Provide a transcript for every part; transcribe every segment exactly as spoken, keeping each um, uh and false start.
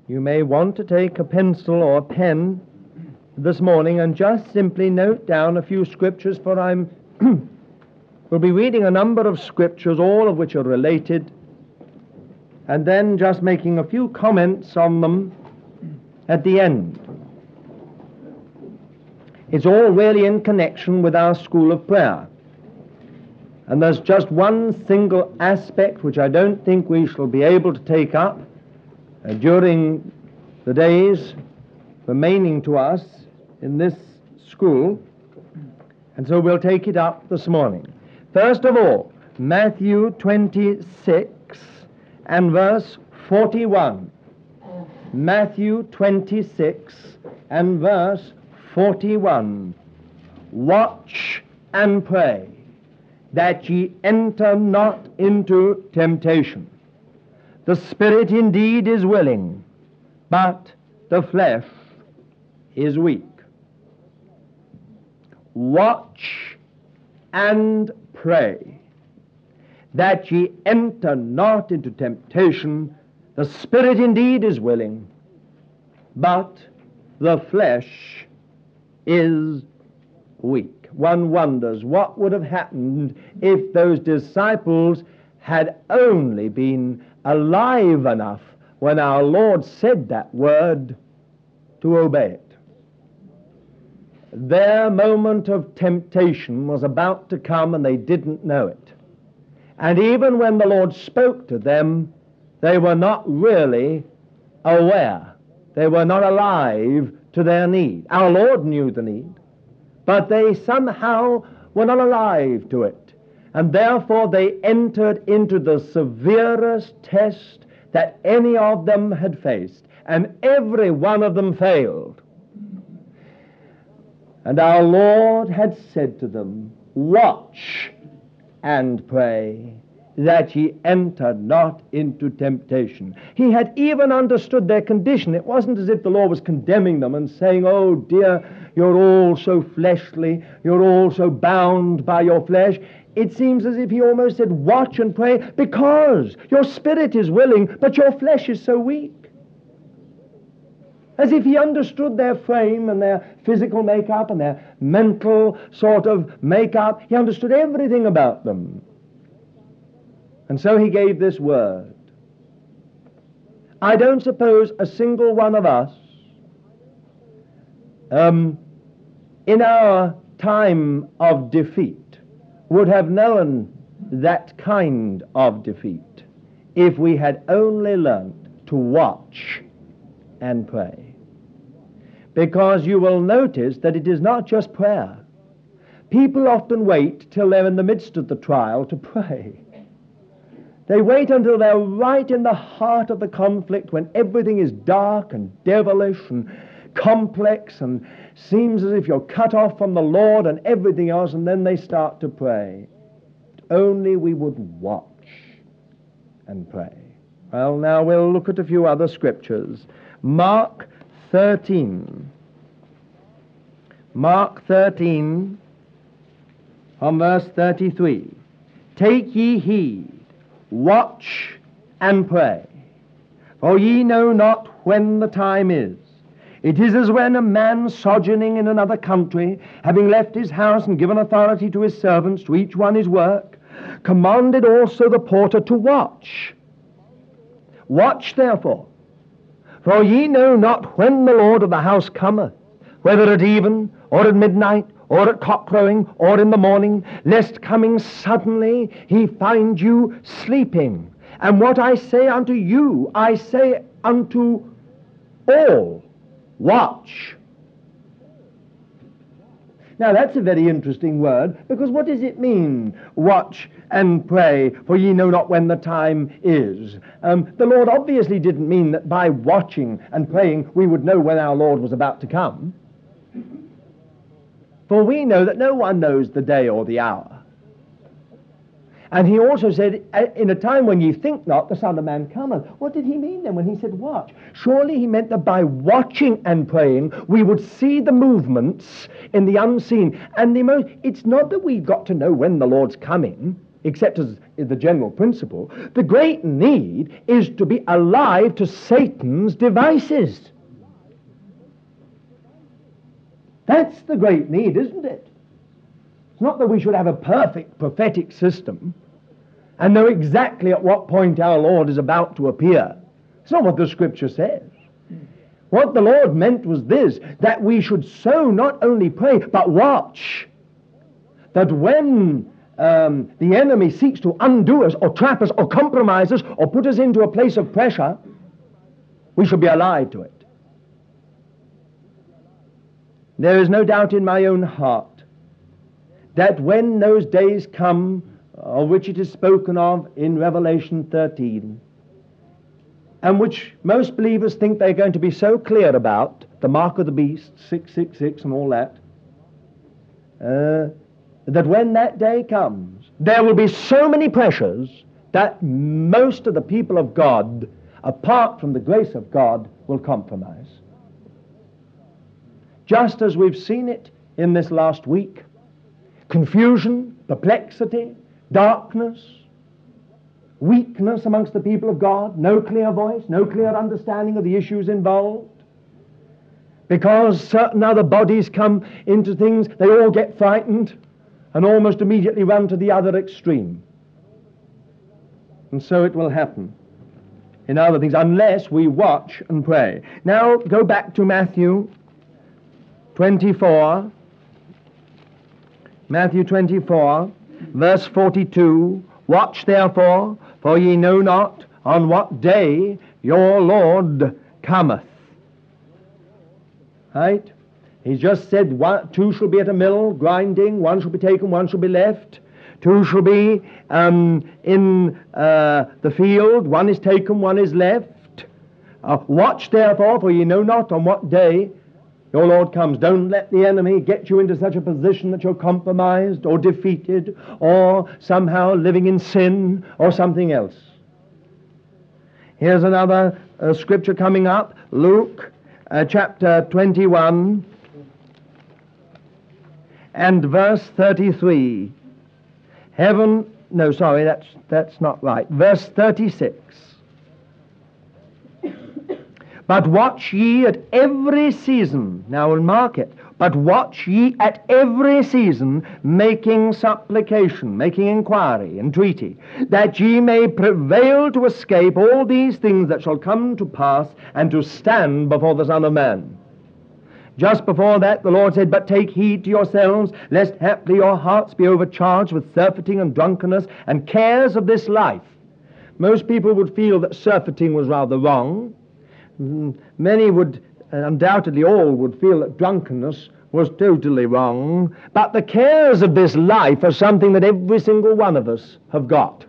You may want to take a pencil or a pen this morning and just simply note down a few scriptures, for I'm we'll be reading a number of scriptures, all of which are related, and then just making a few comments on them at the end. It's all really in connection with our school of prayer. And there's just one single aspect which I don't think we shall be able to take up uh, during the days remaining to us in this school, and so we'll take it up this morning. First of all, Matthew twenty-six and verse forty-one. Matthew twenty-six and verse forty-one. Watch and pray, that ye enter not into temptation. The spirit indeed is willing, but the flesh is weak. Watch and pray, that ye enter not into temptation. The spirit indeed is willing, but the flesh is weak. One wonders what would have happened if those disciples had only been alive enough when our Lord said that word to obey it. Their moment of temptation was about to come, and they didn't know it. And even when the Lord spoke to them, they were not really aware. They were not alive to their need. Our Lord knew the need, but they somehow were not alive to it. And therefore they entered into the severest test that any of them had faced, and every one of them failed. And our Lord had said to them, watch and pray, that ye enter not into temptation. He had even understood their condition. It wasn't as if the Lord was condemning them and saying, oh dear, you're all so fleshly, you're all so bound by your flesh. It seems as if he almost said, watch and pray, because your spirit is willing, but your flesh is so weak. As if he understood their frame and their physical makeup and their mental sort of makeup. He understood everything about them. And so he gave this word. I don't suppose a single one of us, um, in our time of defeat, would have known that kind of defeat if we had only learnt to watch and pray. Because you will notice that it is not just prayer. People often wait till they're in the midst of the trial to pray. They wait until they're right in the heart of the conflict, when everything is dark and devilish and complex and seems as if you're cut off from the Lord and everything else, and then they start to pray. Only we would watch and pray. Well, now we'll look at a few other scriptures. Mark thirteen. Mark thirteen, from verse thirty-three. Take ye heed, watch and pray, for ye know not when the time is. It is as when a man sojourning in another country, having left his house and given authority to his servants to each one his work, commanded also the porter to watch. Watch therefore, for ye know not when the Lord of the house cometh, whether at even, or at midnight, or at cock-crowing, or in the morning, lest coming suddenly he find you sleeping. And what I say unto you, I say unto all, watch. Now that's a very interesting word, because what does it mean, watch and pray, for ye know not when the time is? Um, the Lord obviously didn't mean that by watching and praying we would know when our Lord was about to come. For we know that no one knows the day or the hour. And he also said, in a time when ye think not, the Son of Man cometh. What did he mean then when he said watch? Surely he meant that by watching and praying, we would see the movements in the unseen. And the most, it's not that we've got to know when the Lord's coming. except as the general principle. The great need is to be alive to Satan's devices. That's the great need, isn't it? It's not that we should have a perfect prophetic system and know exactly at what point our Lord is about to appear. It's not what the Scripture says. What the Lord meant was this, that we should so not only pray, but watch. That when um, the enemy seeks to undo us, or trap us, or compromise us, or put us into a place of pressure, we should be alive to it. There is no doubt in my own heart that when those days come, of which it is spoken of in Revelation thirteen, and which most believers think they're going to be so clear about, the mark of the beast, six six six and all that, uh, that when that day comes, there will be so many pressures that most of the people of God, apart from the grace of God, will compromise. Just as we've seen it in this last week, confusion, perplexity, darkness, weakness amongst the people of God, no clear voice, no clear understanding of the issues involved. Because certain other bodies come into things, they all get frightened and almost immediately run to the other extreme. And so it will happen in other things, unless we watch and pray. Now go back to Matthew twenty-four. Matthew twenty-four, verse forty-two. Watch therefore, for ye know not on what day your Lord cometh. Right? He's just said one, two shall be at a mill grinding, one shall be taken, one shall be left. Two shall be um, in uh, the field, one is taken, one is left. Uh, watch therefore, for ye know not on what day your Lord comes. Don't let the enemy get you into such a position that you're compromised or defeated or somehow living in sin or something else. Here's another uh, scripture coming up, Luke uh, chapter twenty-one and verse thirty-three. Heaven, no, sorry, that's, that's not right. Verse thirty-six. But watch ye at every season. Now we'll mark it. But watch ye at every season, making supplication, making inquiry, entreaty, that ye may prevail to escape all these things that shall come to pass, and to stand before the Son of Man. Just before that, the Lord said, but take heed to yourselves, lest haply your hearts be overcharged with surfeiting and drunkenness and cares of this life. Most people would feel that surfeiting was rather wrong. Many would, undoubtedly all, would feel that drunkenness was totally wrong. But the cares of this life are something that every single one of us have got.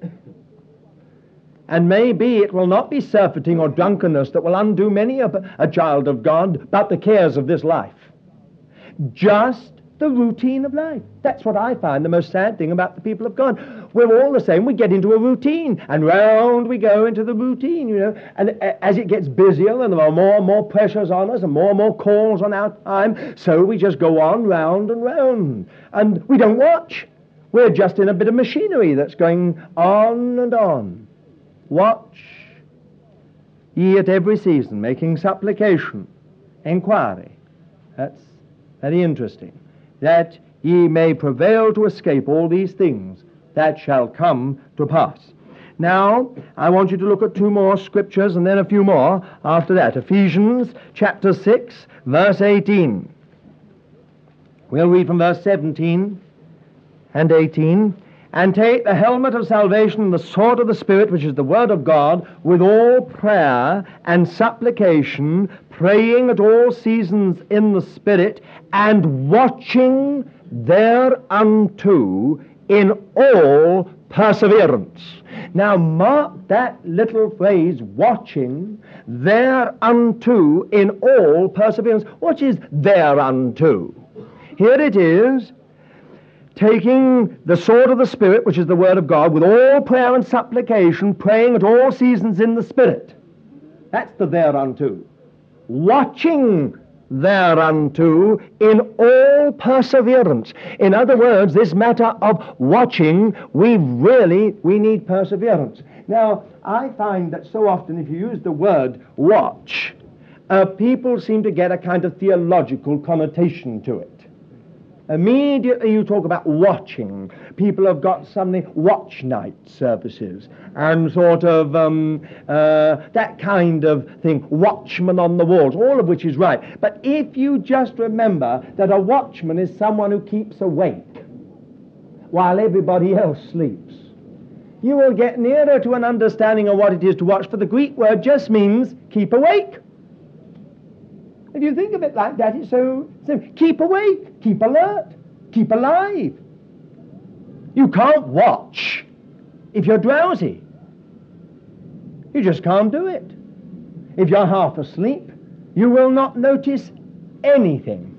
And maybe it will not be surfeiting or drunkenness that will undo many a, a child of God, but the cares of this life. Just the routine of life. That's what I find the most sad thing about the people of God. We're all the same. We get into a routine, and round we go into the routine, you know. And as it gets busier, and there are more and more pressures on us, and more and more calls on our time, so we just go on round and round. And we don't watch. We're just in a bit of machinery that's going on and on. Watch ye at every season, making supplication, inquiry. That's very interesting. That ye may prevail to escape all these things that shall come to pass. Now, I want you to look at two more scriptures and then a few more after that. Ephesians chapter six, verse eighteen. We'll read from verse seventeen and eighteen. And take the helmet of salvation and the sword of the Spirit, which is the word of God, with all prayer and supplication, praying at all seasons in the Spirit, and watching thereunto in all perseverance. Now mark that little phrase, watching thereunto in all perseverance. What is thereunto? Here it is, taking the sword of the Spirit, which is the word of God, with all prayer and supplication, praying at all seasons in the Spirit. That's the thereunto. Watching thereunto in all perseverance. In other words, this matter of watching, we really, we need perseverance. Now, I find that so often if you use the word watch, uh, people seem to get a kind of theological connotation to it. Immediately you talk about watching. People have got something, watch night services, and sort of um, uh, that kind of thing, watchman on the walls, all of which is right. But if you just remember that a watchman is someone who keeps awake while everybody else sleeps, you will get nearer to an understanding of what it is to watch, for the Greek word just means keep awake. If you think of it like that, it's so simple. Keep awake, keep alert, keep alive. You can't watch if you're drowsy. You just can't do it. If you're half asleep, you will not notice anything.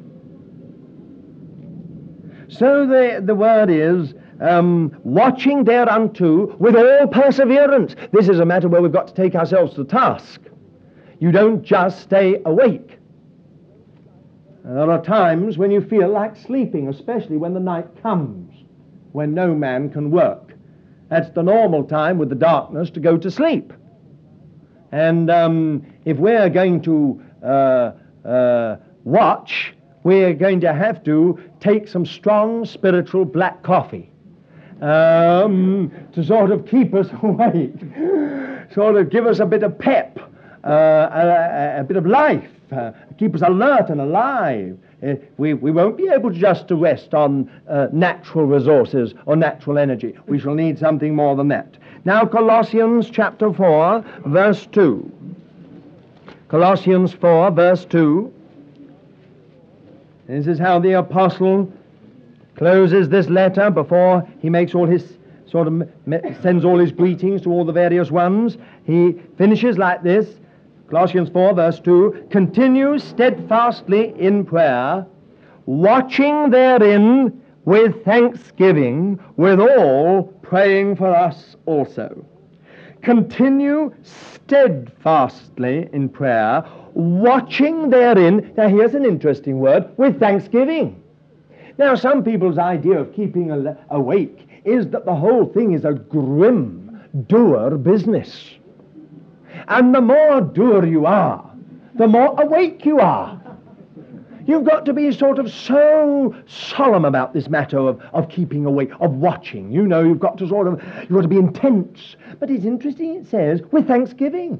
So the, the word is um, watching thereunto with all perseverance. This is a matter where we've got to take ourselves to task. You don't just stay awake. There are times when you feel like sleeping, especially when the night comes, when no man can work. That's the normal time with the darkness to go to sleep. And um, if we're going to uh, uh, watch, we're going to have to take some strong spiritual black coffee um, to sort of keep us awake, sort of give us a bit of pep, uh, a, a bit of life. Uh, keep us alert and alive. Uh, we, we won't be able just to rest on uh, natural resources or natural energy. We shall need something more than that. Now, Colossians chapter four, verse two. Colossians four, verse two. This is how the apostle closes this letter before he makes all his sort of sends all his greetings to all the various ones. He finishes like this. Colossians four, verse two, continue steadfastly in prayer, watching therein with thanksgiving, withal praying for us also. Continue steadfastly in prayer, watching therein, now here's an interesting word, with thanksgiving. Now some people's idea of keeping a- awake is that the whole thing is a grim, dour business. And the more doer you are, the more awake you are. You've got to be sort of so solemn about this matter of, of keeping awake, of watching. You know, you've got to sort of, you've got to be intense. But it's interesting, it says, with thanksgiving.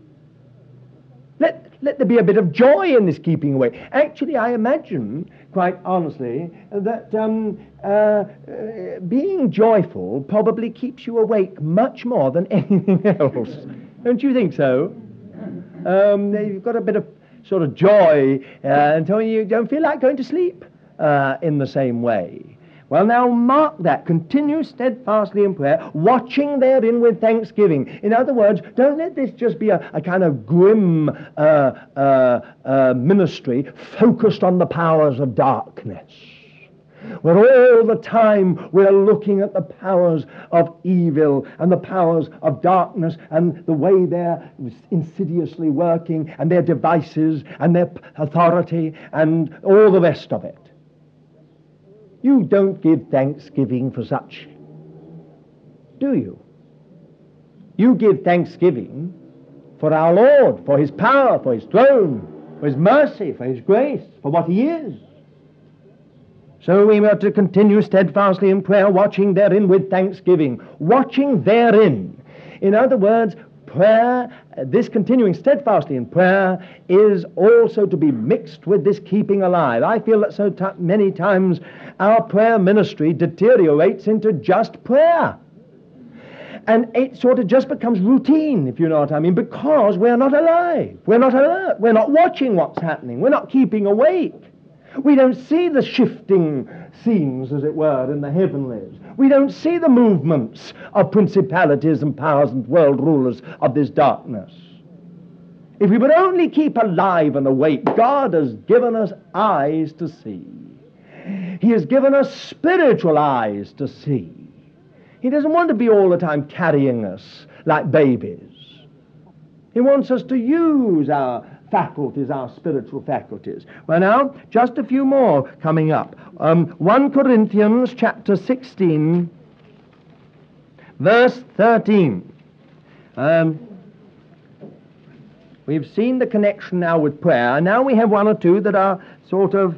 Let, let there be a bit of joy in this keeping awake. Actually, I imagine, quite honestly, that um, uh, uh, being joyful probably keeps you awake much more than anything else. Don't you think so? Um, you've got a bit of sort of joy uh, until you don't feel like going to sleep uh, in the same way. Well, now mark that. Continue steadfastly in prayer, watching therein with thanksgiving. In other words, don't let this just be a, a kind of grim uh, uh, uh, ministry focused on the powers of darkness, where all the time we're looking at the powers of evil and the powers of darkness and the way they're insidiously working and their devices and their authority and all the rest of it. You don't give thanksgiving for such, do you? You give thanksgiving for our Lord, for His power, for His throne, for His mercy, for His grace, for what He is. So we are to continue steadfastly in prayer, watching therein with thanksgiving. Watching therein. In other words, prayer, this continuing steadfastly in prayer, is also to be mixed with this keeping alive. I feel that so t- many times our prayer ministry deteriorates into just prayer. And it sort of just becomes routine, if you know what I mean, because we're not alive. We're not alert. We're not watching what's happening. We're not keeping awake. We don't see the shifting scenes, as it were, in the heavenlies. We don't see the movements of principalities and powers and world rulers of this darkness. If we would only keep alive and awake, God has given us eyes to see. He has given us spiritual eyes to see. He doesn't want to be all the time carrying us like babies. He wants us to use our faculties, our spiritual faculties. Well, now, just a few more coming up. Um, First Corinthians chapter sixteen, verse thirteen. Um, we've seen the connection now with prayer. Now we have one or two that are sort of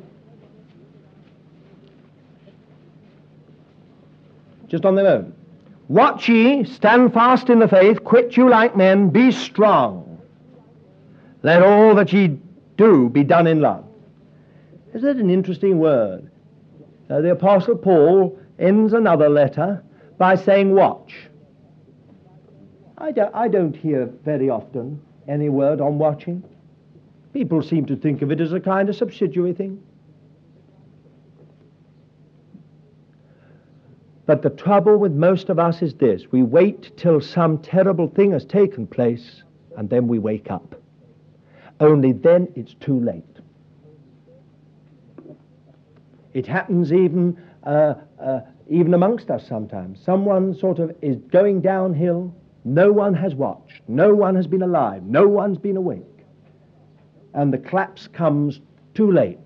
just on their own. Watch ye, stand fast in the faith, quit you like men, be strong. Let all that ye do be done in love. Is that an interesting word? Uh, the Apostle Paul ends another letter by saying watch. I don't, I don't hear very often any word on watching. People seem to think of it as a kind of subsidiary thing. But the trouble with most of us is this: we wait till some terrible thing has taken place and then we wake up. Only then it's too late. It happens even uh, uh, even amongst us sometimes. Someone sort of is going downhill. No one has watched. No one has been alive. No one's been awake. And the collapse comes too late.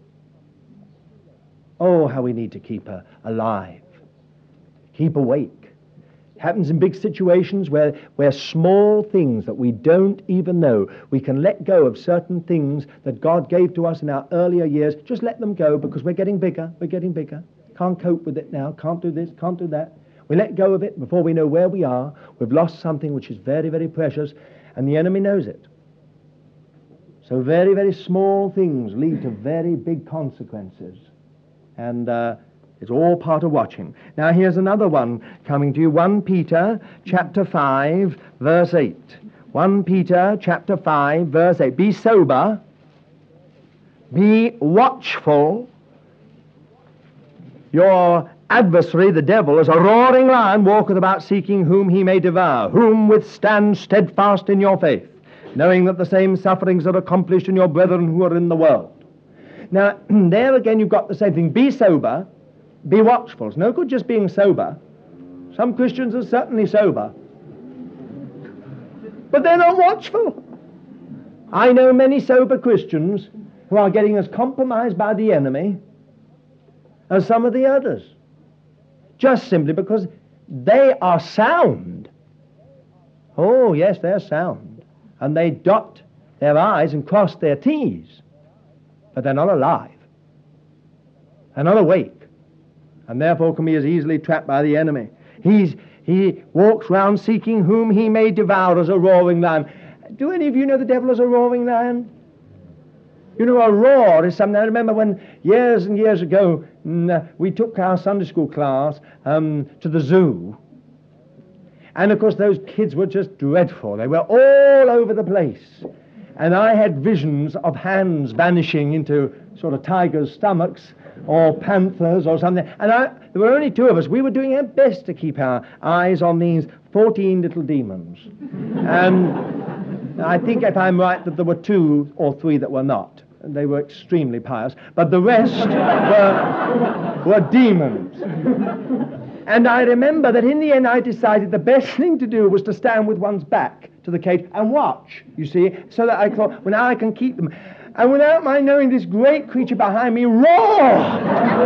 Oh, how we need to keep her alive. Keep awake. It happens in big situations where, where small things that we don't even know, we can let go of certain things that God gave to us in our earlier years. Just let them go because we're getting bigger, we're getting bigger. Can't cope with it now, can't do this, can't do that. We let go of it before we know where we are. We've lost something which is very, very precious, and the enemy knows it. So very, very small things lead to very big consequences. And uh, it's all part of watching. Now here's another one coming to you. First Peter chapter five, verse eight. First Peter chapter five, verse eight. Be sober, be watchful. Your adversary, the devil, as a roaring lion, walketh about seeking whom he may devour, whom withstand steadfast in your faith, knowing that the same sufferings are accomplished in your brethren who are in the world. Now, there again you've got the same thing. Be sober, be watchful. It's no good just being sober. Some Christians are certainly sober, but they're not watchful. I know many sober Christians who are getting as compromised by the enemy as some of the others, just simply because they are sound. Oh, yes, they're sound. And they dot their I's and cross their T's, but they're not alive. They're not awake, and therefore can be as easily trapped by the enemy. He's, he walks round seeking whom he may devour as a roaring lion. Do any of you know the devil as a roaring lion? You know, a roar is something. I remember when years and years ago mm, we took our Sunday school class um, to the zoo. And of course those kids were just dreadful. They were all over the place. And I had visions of hands vanishing into sort of tigers' stomachs or panthers or something. And I, there were only two of us. We were doing our best to keep our eyes on these fourteen little demons. And I think, if I'm right, that there were two or three that were not. They were extremely pious. But the rest were, were demons. And I remember that in the end I decided the best thing to do was to stand with one's back to the cage and watch, you see, so that I thought, well, now I can keep them. And without my knowing, this great creature behind me roared.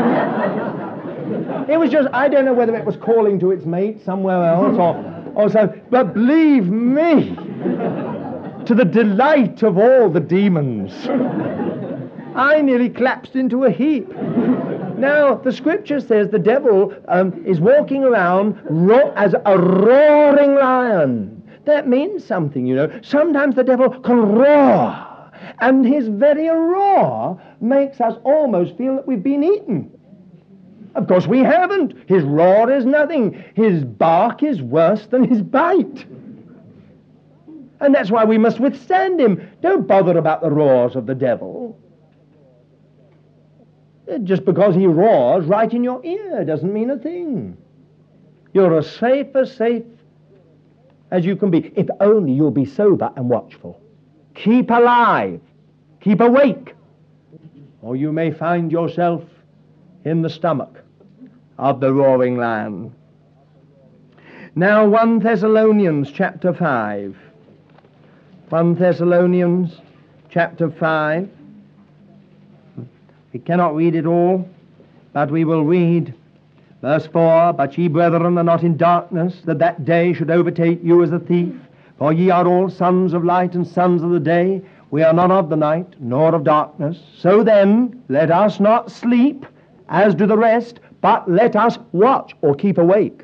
It was just, I don't know whether it was calling to its mate somewhere else or, or so, but believe me, to the delight of all the demons, I nearly collapsed into a heap. Now, the scripture says the devil um, is walking around ro- as a roaring lion. That means something, you know. Sometimes the devil can roar, and his very roar makes us almost feel that we've been eaten. Of course, we haven't. His roar is nothing. His bark is worse than his bite. And that's why we must withstand him. Don't bother about the roars of the devil. Just because he roars right in your ear doesn't mean a thing. You're as safe as safe as you can be, if only you'll be sober and watchful. Keep alive. Keep awake. Or you may find yourself in the stomach of the roaring lion. Now, First Thessalonians chapter five. First Thessalonians chapter chapter five. We cannot read it all, but we will read verse four. But ye, brethren, are not in darkness, that that day should overtake you as a thief. For ye are all sons of light and sons of the day. We are not of the night, nor of darkness. So then, let us not sleep, as do the rest, but let us watch, or keep awake.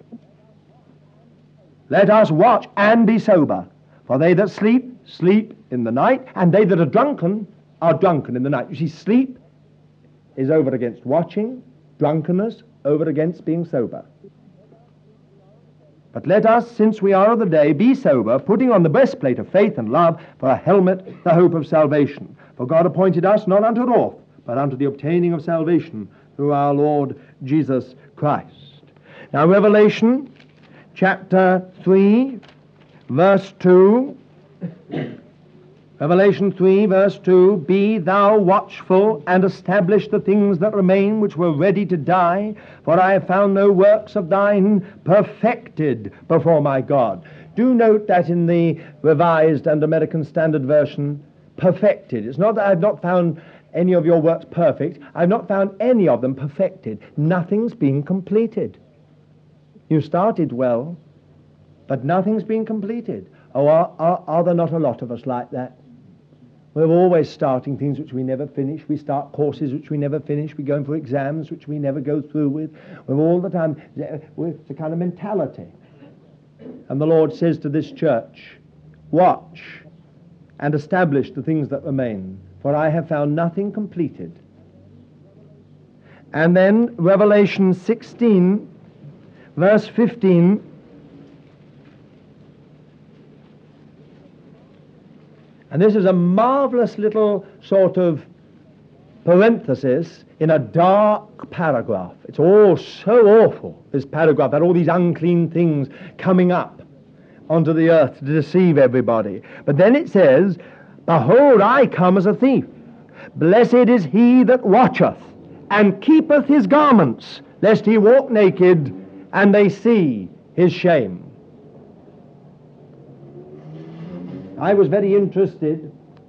Let us watch and be sober. For they that sleep, sleep in the night, and they that are drunken, are drunken in the night. You see, sleep is over against watching, drunkenness over against being sober. But let us, since we are of the day, be sober, putting on the breastplate of faith and love, for a helmet, the hope of salvation. For God appointed us not unto wrath, but unto the obtaining of salvation through our Lord Jesus Christ. Now, Revelation chapter three, verse two. Revelation three, verse two, Be thou watchful, and establish the things that remain which were ready to die, for I have found no works of thine perfected before my God. Do note that in the Revised and American Standard Version, perfected. It's not that I've not found any of your works perfect. I've not found any of them perfected. Nothing's been completed. You started well, but nothing's been completed. Oh, are, are, are there not a lot of us like that? We're always starting things which we never finish. We start courses which we never finish. We go in for exams which we never go through with. We're all the time, it's a kind of mentality. And the Lord says to this church, watch and establish the things that remain, for I have found nothing completed. And then Revelation sixteen, verse fifteen, and this is a marvelous little sort of parenthesis in a dark paragraph. It's all so awful, this paragraph, that all these unclean things coming up onto the earth to deceive everybody. But then it says, Behold, I come as a thief. Blessed is he that watcheth, and keepeth his garments, lest he walk naked, and they see his shame. I was very interested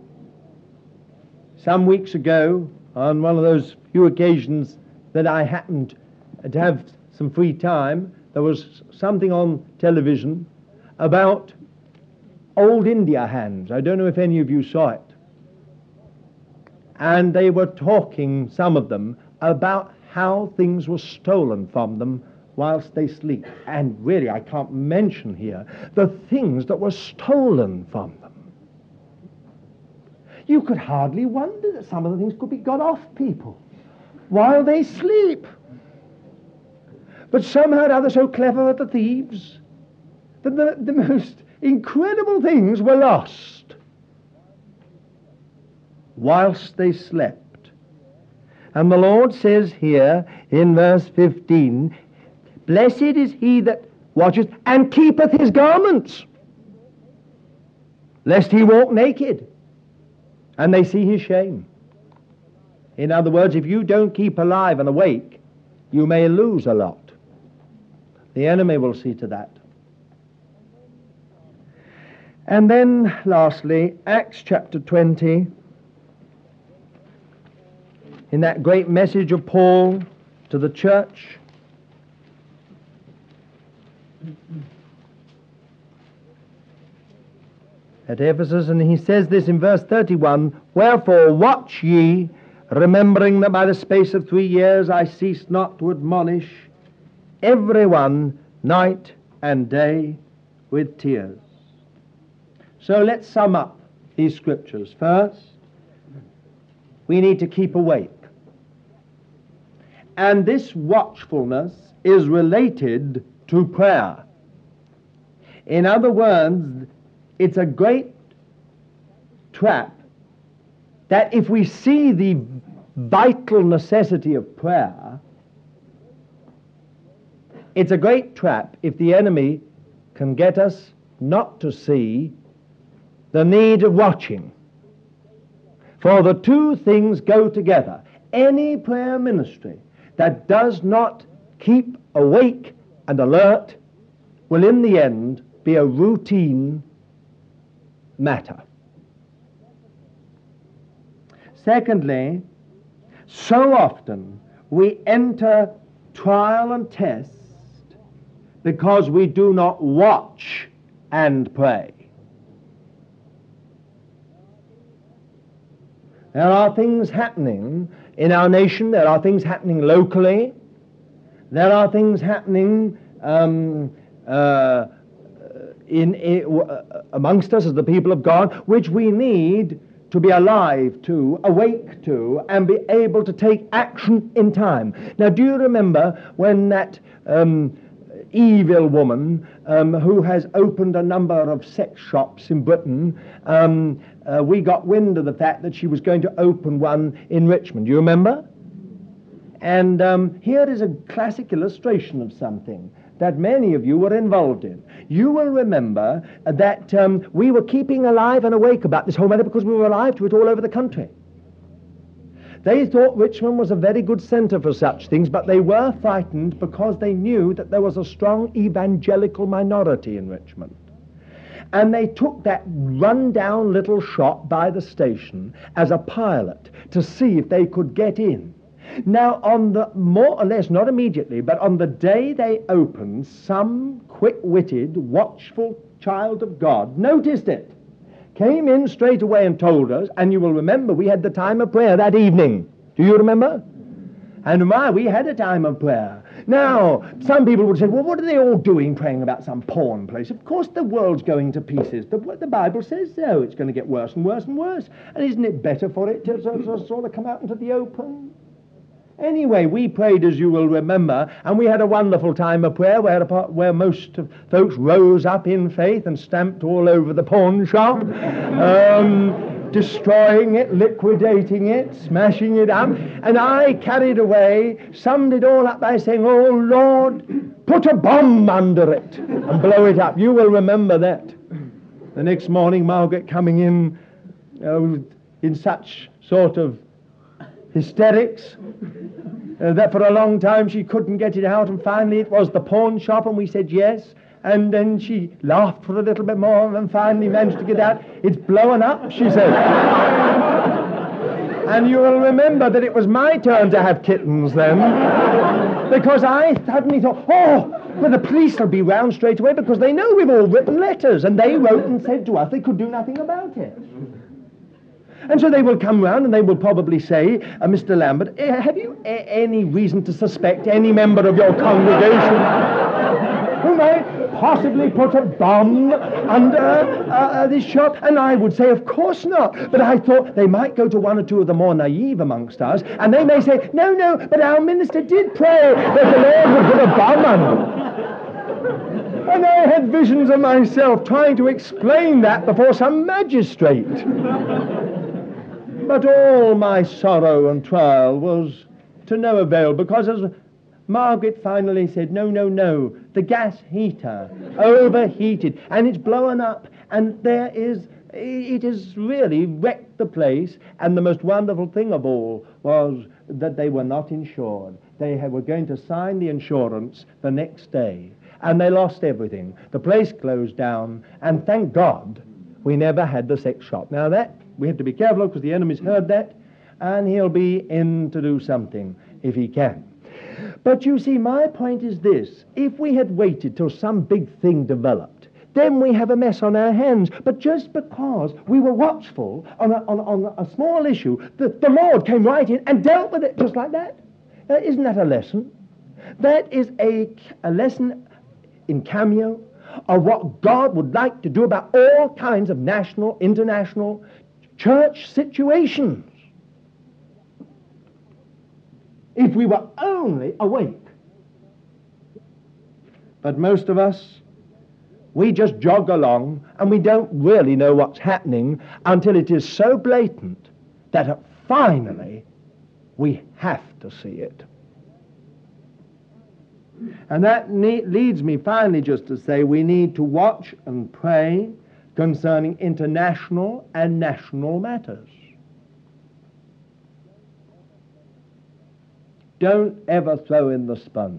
some weeks ago on one of those few occasions that I happened to have some free time. There was something on television about old India hands. I don't know if any of you saw it. And they were talking, some of them, about how things were stolen from them whilst they sleep. And really, I can't mention here the things that were stolen from them. You could hardly wonder that some of the things could be got off people while they sleep. But somehow or other, so clever are the thieves that the, the most incredible things were lost whilst they slept. And the Lord says here in verse fifteen, Blessed is he that watcheth and keepeth his garments, lest he walk naked, and they see his shame. In other words, if you don't keep alive and awake, you may lose a lot. The enemy will see to that. And then, lastly, Acts chapter twenty, in that great message of Paul to the church, at Ephesus, and he says this in verse thirty-one, Wherefore watch ye, remembering that by the space of three years I ceased not to admonish every one night and day with tears. So let's sum up these scriptures. First, we need to keep awake. And this watchfulness is related to prayer. In other words, it's a great trap that if we see the vital necessity of prayer, it's a great trap if the enemy can get us not to see the need of watching. For the two things go together. Any prayer ministry that does not keep awake and alert will in the end be a routine matter. Secondly, so often we enter trial and test because we do not watch and pray. There are things happening in our nation, there are things happening locally, there are things happening um, uh, in, in uh, amongst us as the people of God, which we need to be alive to, awake to, and be able to take action in time. Now, do you remember when that um, evil woman um, who has opened a number of sex shops in Britain, um, uh, we got wind of the fact that she was going to open one in Richmond. Do you remember? And um, here is a classic illustration of something that many of you were involved in. You will remember that um, we were keeping alive and awake about this whole matter because we were alive to it all over the country. They thought Richmond was a very good centre for such things, but they were frightened because they knew that there was a strong evangelical minority in Richmond. And they took that run-down little shop by the station as a pilot to see if they could get in. Now, on the, more or less, not immediately, but on the day they opened, some quick-witted, watchful child of God noticed it, came in straight away and told us, and you will remember we had the time of prayer that evening. Do you remember? And my, we had a time of prayer. Now, some people would say, well, what are they all doing praying about some porn place? Of course the world's going to pieces. The, the Bible says so. It's going to get worse and worse and worse. And isn't it better for it to, to, to sort of come out into the open? Anyway, we prayed, as you will remember, and we had a wonderful time of prayer where, where most of folks rose up in faith and stamped all over the pawn shop, um, destroying it, liquidating it, smashing it up. And I, carried away, summed it all up by saying, oh, Lord, put a bomb under it and blow it up. You will remember that. The next morning, Margaret coming in uh, in such sort of hysterics uh, that for a long time she couldn't get it out, and finally it was the pawn shop, and we said yes, and then she laughed for a little bit more and finally managed to get out. It's blown up, she said. And you will remember that it was my turn to have kittens then, because I suddenly thought, oh, well, the police will be round straight away because they know we've all written letters, and they wrote and said to us they could do nothing about it. And so they will come round and they will probably say, uh, Mister Lambert, uh, have you a- any reason to suspect any member of your congregation who might possibly put a bomb under uh, uh, this shop? And I would say, of course not. But I thought they might go to one or two of the more naive amongst us, and they may say, no, no, but our minister did pray that the Lord would put a bomb under. And I had visions of myself trying to explain that before some magistrate. But all my sorrow and trial was to no avail, because as Margaret finally said, no, no, no, the gas heater overheated, and it's blown up, and there is, it has really wrecked the place, and the most wonderful thing of all was that they were not insured. They were going to sign the insurance the next day, and they lost everything. The place closed down, and thank God we never had the sex shop. Now that, we have to be careful because the enemy's heard that, and he'll be in to do something if he can. But you see, my point is this. If we had waited till some big thing developed, then we have a mess on our hands. But just because we were watchful on a, on, on a small issue, the, the Lord came right in and dealt with it just like that. Uh, isn't that a lesson? That is a, a lesson in cameo of what God would like to do about all kinds of national, international, church situations. If we were only awake. But most of us, we just jog along and we don't really know what's happening until it is so blatant that finally we have to see it. And that ne- leads me finally just to say we need to watch and pray concerning international and national matters. Don't ever throw in the sponge.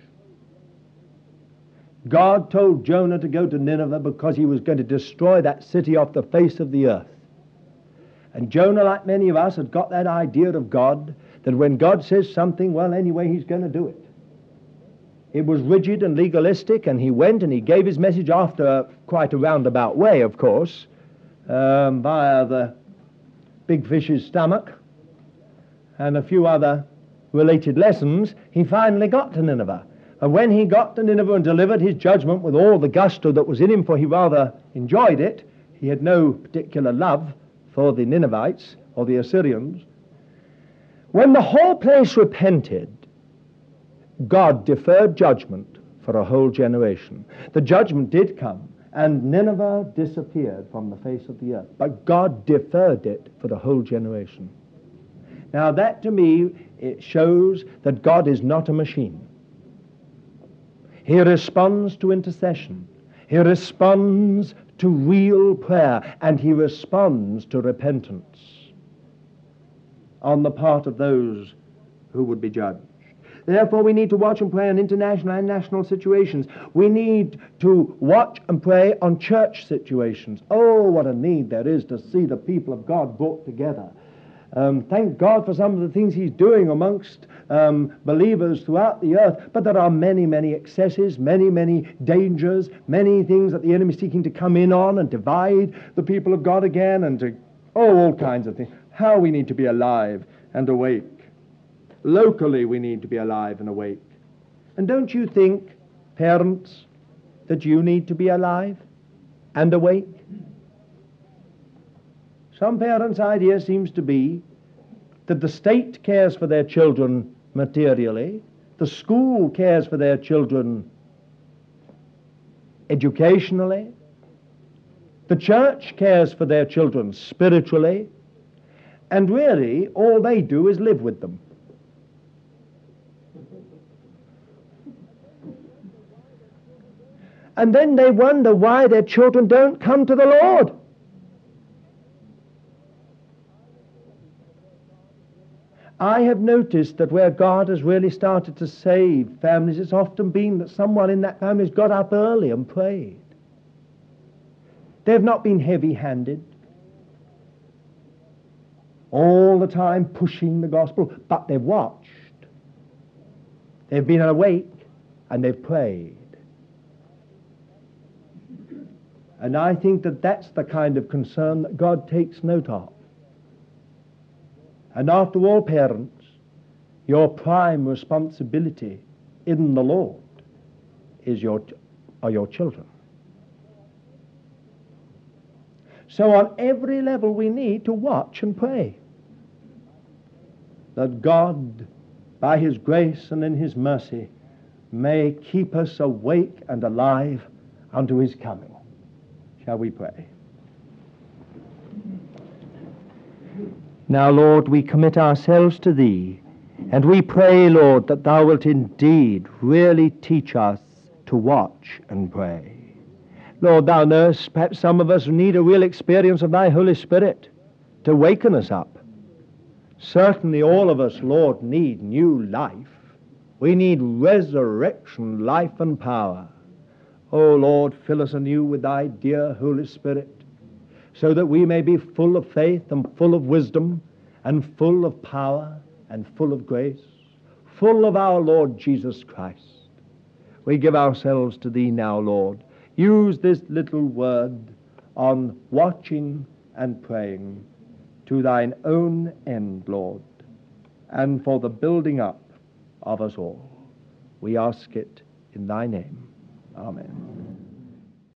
God told Jonah to go to Nineveh because he was going to destroy that city off the face of the earth. And Jonah, like many of us, had got that idea of God, that when God says something, well, anyway, he's going to do it. It was rigid and legalistic, and he went and he gave his message after quite a roundabout way, of course, um, via the big fish's stomach and a few other related lessons. He finally got to Nineveh. And when he got to Nineveh and delivered his judgment with all the gusto that was in him, for he rather enjoyed it, he had no particular love for the Ninevites or the Assyrians. When the whole place repented, God deferred judgment for a whole generation. The judgment did come, and Nineveh disappeared from the face of the earth. But God deferred it for the whole generation. Now that, to me, it shows that God is not a machine. He responds to intercession. He responds to real prayer, and he responds to repentance on the part of those who would be judged. Therefore, we need to watch and pray on international and national situations. We need to watch and pray on church situations. Oh, what a need there is to see the people of God brought together. Um, thank God for some of the things he's doing amongst um, believers throughout the earth, but there are many, many excesses, many, many dangers, many things that the enemy is seeking to come in on and divide the people of God again, and to, oh, all kinds of things. How we need to be alive and awake. Locally, we need to be alive and awake. And don't you think, parents, that you need to be alive and awake? Some parents' idea seems to be that the state cares for their children materially, the school cares for their children educationally, the church cares for their children spiritually, and really all they do is live with them. And then they wonder why their children don't come to the Lord. I have noticed that where God has really started to save families, it's often been that someone in that family has got up early and prayed. They've not been heavy-handed, all the time pushing the gospel, but they've watched. They've been awake and they've prayed. And I think that that's the kind of concern that God takes note of. And after all, parents, your prime responsibility in the Lord is your, are your children. So on every level we need to watch and pray that God, by his grace and in his mercy, may keep us awake and alive unto his coming. Shall we pray? Now, Lord, we commit ourselves to thee, and we pray, Lord, that thou wilt indeed really teach us to watch and pray. Lord, thou knowest, perhaps some of us need a real experience of thy Holy Spirit to waken us up. Certainly all of us, Lord, need new life. We need resurrection, life and power. Oh, Lord, fill us anew with thy dear Holy Spirit, so that we may be full of faith and full of wisdom and full of power and full of grace, full of our Lord Jesus Christ. We give ourselves to thee now, Lord. Use this little word on watching and praying to thine own end, Lord, and for the building up of us all. We ask it in thy name. Amen.